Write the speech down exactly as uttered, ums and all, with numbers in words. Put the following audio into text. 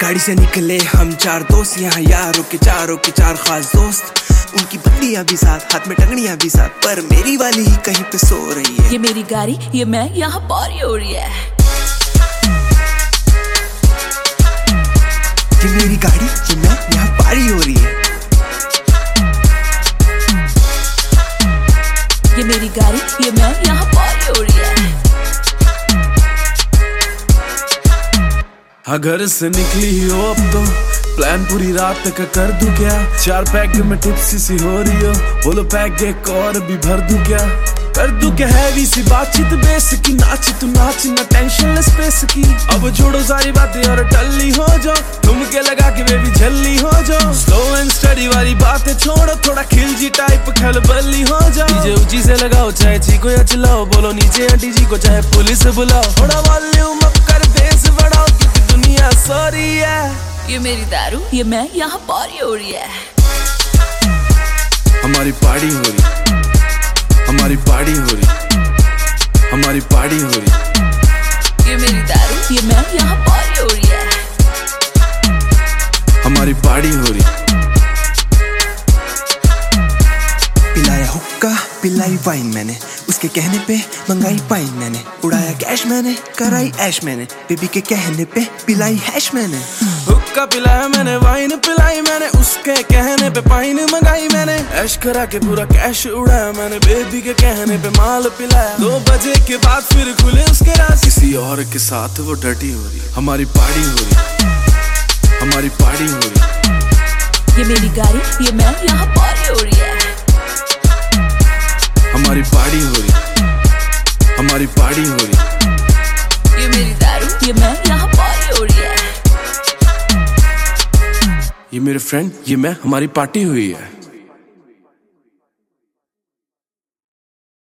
गाड़ी से निकले हम चार दोस्त, यहाँ यारों के चारों के चार खास दोस्त। उनकी बत्तियां भी साथ, हाथ में टंगड़ियां भी साथ, पर मेरी वाली ही कहीं पे सो रही है। ये मेरी गाड़ी, ये मैं, यहाँ पारी हो रही है। ये मेरी गाड़ी, ये मैं, यहाँ पारी हो रही है। ये मेरी गाड़ी, ये मैं, यहाँ पारी हो रही है। हाँ घर से निकली हो अब तो, प्लान पूरी रात तक कर दूं क्या? चार पैक में टिप्सी सी हो रही हो, बोलो पैक एक और भी भर दूं क्या? कर दूं क्या हैवी सी बातचीत बेस की, नाच तू नाच ना टेंशन स्पेस की। अब छोड़ो सारी बातें और टल्ली हो जाओ, तुम के लगा के बेबी जल्दी हो जाओ। स्लो एंड स्टडी वाली बातें छोड़ो, थोड़ा खिलजी टाइप खलबली हो जाओ। डीजे ऊंची से लगाओ, चाहे चीको या चिल्लाओ, बोलो नीचे आंटी जी को चाहे पुलिस बुलाओ। थोड़ा वॉल्यूम अप कर बेस बढ़ाओ, क्योंकि दुनिया सॉरी है। ये मेरी दारू, ये मैं, यहाँ पारी हो रही है। हमारी पार्टी हो रही, हमारी पार्टी हो रही, हमारी पार्टी हो रही। ये मेरी दारू, ये मैं, यहाँ पारी हो रही है। हमारी पार्टी हो रही। पिलाया हुक्का, पिलाई वाइन मैंने, उसके कहने पे मंगाई पाइन मैंने। उड़ाया कैश मैंने, कराई ऐश मैंने, बेबी के कहने पे पिलाई हैश मैंने। हुक्का पिलाया मैंने, वाइन पिलाई मैंने, उसके कहने पे पाइन मंगाई मैंने। ऐश करा के पूरा कैश उड़ाया मैंने, बेबी के कहने पे माल पिलाया। दो बजे के बाद फिर खुले उसके राज, किसी और के साथ वो डटी हो रही। हमारी पार्टी हो रही, हमारी पार्टी हो रही। ये मेरी गाड़ी, ये मैं, यहाँ पारी हो रही है। हमारी पार्टी हो रही, हमारी पार्टी हो रही। ये मेरी दारू, ये मैं, यहाँ पारी हो रही है। ये मेरे फ्रेंड, ये मैं, हमारी पार्टी हुई है।